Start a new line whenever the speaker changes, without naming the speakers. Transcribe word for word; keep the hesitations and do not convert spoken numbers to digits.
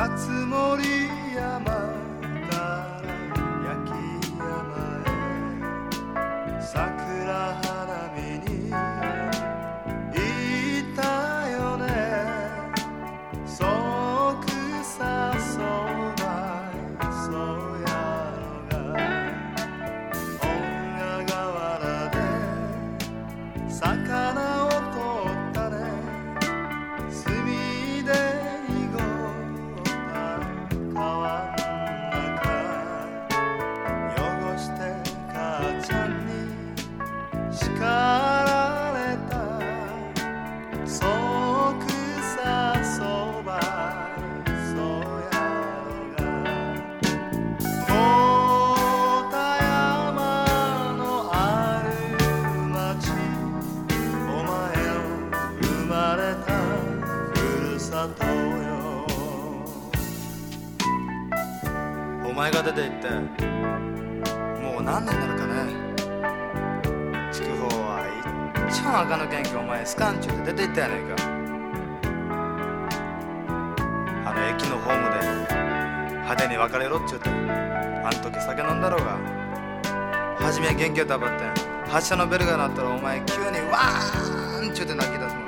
勝森山から焼山へ桜花見に行ったよね。そうくさそばそうやろが女河原で魚を取ったね。墨で濁った川ん中汚して母ちゃんに叱られた。そうくさそばそうやろが太田山のある町、お前の生まれたふるさとよ。
お前が出て行ってもう何年になるかね。筑豊は一番赤の元気お前スカンチューで出て行ったやねえか。あの駅のホームで派手に別れろっちゅうてあん時酒飲んだろうが。初め元気をたばって発車のベルが鳴ったらお前急にワーンちゅうて泣き出す。